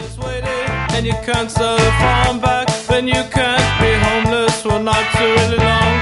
And you can't sell the farm back, then you can't be homeless for not so really long.